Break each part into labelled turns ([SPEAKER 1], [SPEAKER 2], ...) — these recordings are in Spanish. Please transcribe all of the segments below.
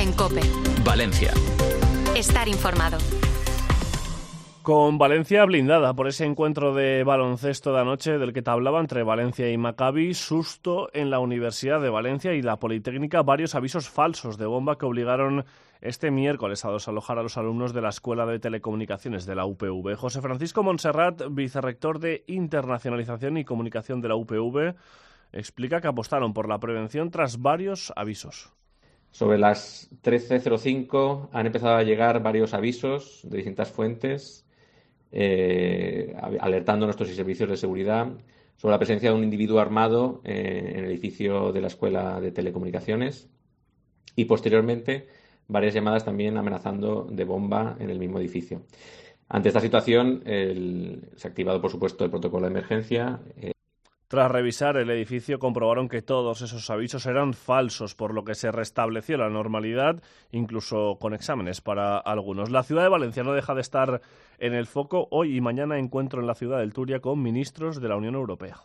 [SPEAKER 1] en COPE.
[SPEAKER 2] Valencia.
[SPEAKER 1] Estar informado.
[SPEAKER 3] Con Valencia blindada por ese encuentro de baloncesto de anoche del que te hablaba entre Valencia y Maccabi, susto en la Universidad de Valencia y la Politécnica, varios avisos falsos de bomba que obligaron este miércoles a desalojar a los alumnos de la Escuela de Telecomunicaciones de la UPV. José Francisco Montserrat, vicerrector de Internacionalización y Comunicación de la UPV, explica que apostaron por la prevención tras varios avisos.
[SPEAKER 4] Sobre las 13:05 han empezado a llegar varios avisos de distintas fuentes, alertando a nuestros servicios de seguridad sobre la presencia de un individuo armado en el edificio de la Escuela de Telecomunicaciones y posteriormente varias llamadas también amenazando de bomba en el mismo edificio. Ante esta situación se ha activado, por supuesto, el protocolo de emergencia.
[SPEAKER 3] Tras revisar el edificio, comprobaron que todos esos avisos eran falsos, por lo que se restableció la normalidad, incluso con exámenes para algunos. La ciudad de Valencia no deja de estar en el foco. Hoy y mañana encuentro en la ciudad del Turia con ministros de la Unión Europea.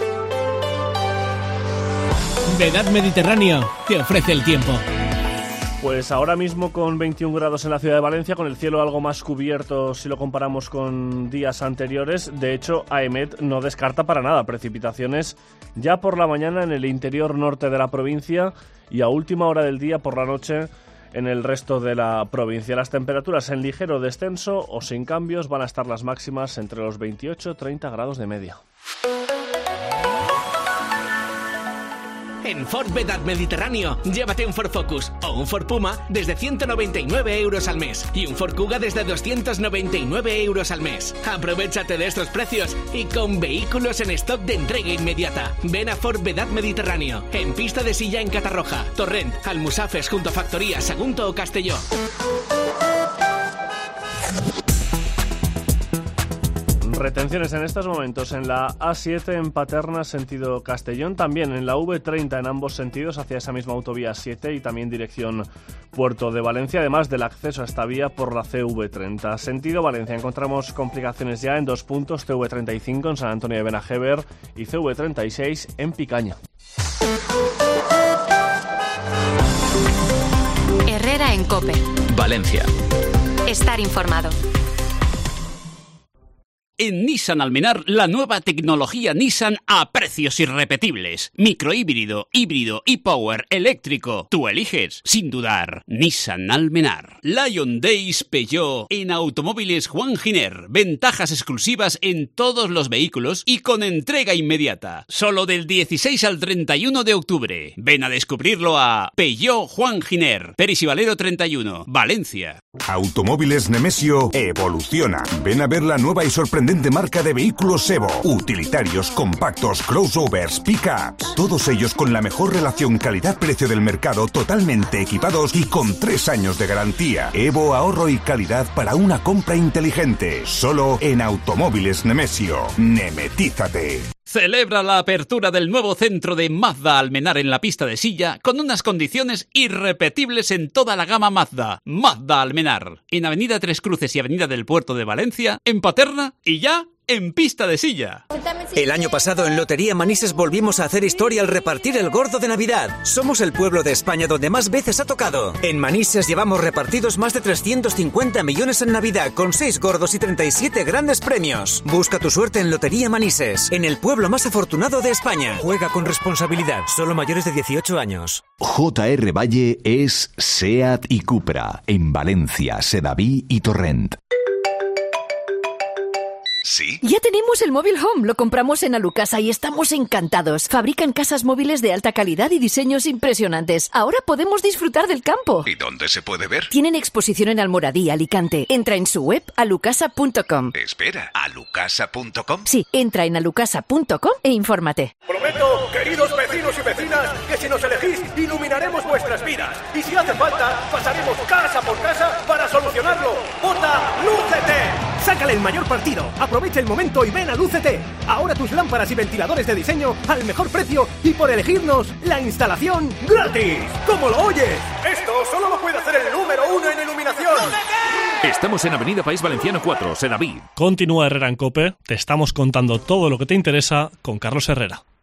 [SPEAKER 5] Vedad Mediterráneo te ofrece el tiempo.
[SPEAKER 3] Pues ahora mismo con 21 grados en la ciudad de Valencia, con el cielo algo más cubierto si lo comparamos con días anteriores. De hecho, AEMET no descarta para nada precipitaciones ya por la mañana en el interior norte de la provincia y a última hora del día por la noche en el resto de la provincia. Las temperaturas en ligero descenso o sin cambios van a estar las máximas entre los 28 y 30 grados de media.
[SPEAKER 5] En Ford Vedad Mediterráneo, llévate un Ford Focus o un Ford Puma desde 199 euros al mes y un Ford Kuga desde 299 euros al mes. Aprovechate de estos precios y con vehículos en stock de entrega inmediata. Ven a Ford Vedad Mediterráneo, en Pista de Silla en Catarroja, Torrent, Almusafes junto a Factoría, Sagunto o Castelló.
[SPEAKER 3] Retenciones en estos momentos en la A7 en Paterna, sentido Castellón, también en la V30 en ambos sentidos hacia esa misma autovía 7 y también dirección Puerto de Valencia, además del acceso a esta vía por la CV30. Sentido Valencia encontramos complicaciones ya en 2 puntos, CV35 en San Antonio de Benajever y CV36 en Picaña.
[SPEAKER 1] Herrera en COPE.
[SPEAKER 2] Valencia.
[SPEAKER 1] Estar informado.
[SPEAKER 6] En Nissan Almenar, la nueva tecnología Nissan a precios irrepetibles. Microhíbrido, híbrido y power eléctrico. Tú eliges, sin dudar. Nissan Almenar. Lion Days Peugeot en Automóviles Juan Giner. Ventajas exclusivas en todos los vehículos y con entrega inmediata. Solo del 16 al 31 de octubre. Ven a descubrirlo a Peugeot Juan Giner. Peris y Valero 31, Valencia.
[SPEAKER 7] Automóviles Nemesio evoluciona. Ven a ver la nueva y sorprendente marca de vehículos Evo, utilitarios, compactos, crossovers, pickups, todos ellos con la mejor relación calidad-precio del mercado, totalmente equipados y con 3 años de garantía. Evo, ahorro y calidad para una compra inteligente. Solo en Automóviles Nemesio. Nemetízate.
[SPEAKER 6] Celebra la apertura del nuevo centro de Mazda Almenar en la Pista de Silla con unas condiciones irrepetibles en toda la gama Mazda. Mazda Almenar, en Avenida Tres Cruces y Avenida del Puerto de Valencia, en Paterna y ya en Pista de Silla.
[SPEAKER 8] El año pasado en Lotería Manises volvimos a hacer historia al repartir el gordo de Navidad. Somos el pueblo de España donde más veces ha tocado. En Manises llevamos repartidos más de 350 millones en Navidad con 6 gordos y 37 grandes premios. Busca tu suerte en Lotería Manises, en el pueblo más afortunado de España. Juega con responsabilidad, solo mayores de 18 años.
[SPEAKER 9] JR Valle es SEAT y Cupra en Valencia, Sedaví y Torrent.
[SPEAKER 10] ¿Sí? Ya tenemos el móvil Home, lo compramos en Alucasa y estamos encantados. Fabrican casas móviles de alta calidad y diseños impresionantes. Ahora podemos disfrutar del campo.
[SPEAKER 9] ¿Y dónde se puede ver?
[SPEAKER 10] Tienen exposición en Almoradí, Alicante. Entra en su web alucasa.com.
[SPEAKER 9] Espera, ¿alucasa.com?
[SPEAKER 10] Sí, entra en alucasa.com e infórmate.
[SPEAKER 11] Prometo, queridos vecinos y vecinas, que si nos elegís, iluminaremos vuestras vidas. Y si hace falta, pasaremos casa por casa para solucionarlo. ¡Vota Lúcete! Sácale el mayor partido. Aprovecha el momento y ven a Lúcete. Ahora tus lámparas y ventiladores de diseño al mejor precio y por elegirnos, la instalación gratis. ¿Cómo lo oyes? Esto solo lo puede hacer el número 1 en iluminación. ¡Lúcete!
[SPEAKER 12] Estamos en Avenida País Valenciano 4, Sedaví.
[SPEAKER 3] Continúa Herrera en COPE. Te estamos contando todo lo que te interesa con Carlos Herrera.